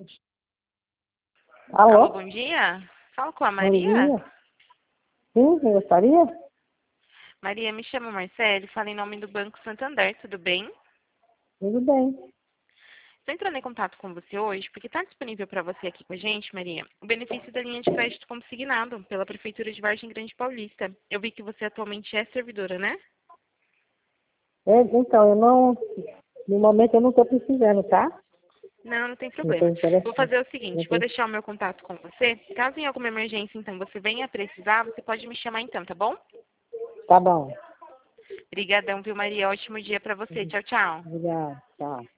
Alô, Alô? bom dia. Fala com a Bom Maria. dia. Sim, quem gostaria? Maria, me chamo Marcele, fala em nome do Banco Santander, tudo bem? Tudo bem. Estou entrando em contato com você hoje porque está disponível para você aqui com a gente, Maria, o benefício da linha de crédito consignado pela Prefeitura de Vargem Grande Paulista. Eu vi que você atualmente é servidora, né? Então, eu não. No momento eu não estou precisando, tá? Não, não tem Não estou problema. Vou interessado. fazer o Não seguinte, vou tô- deixar o meu contato com você. Caso em alguma emergência, então, você venha precisar, você pode me chamar então, tá bom? Tá bom. Obrigadão, viu, Maria? Ótimo dia para você. Tchau, tchau. Obrigada. Tchau.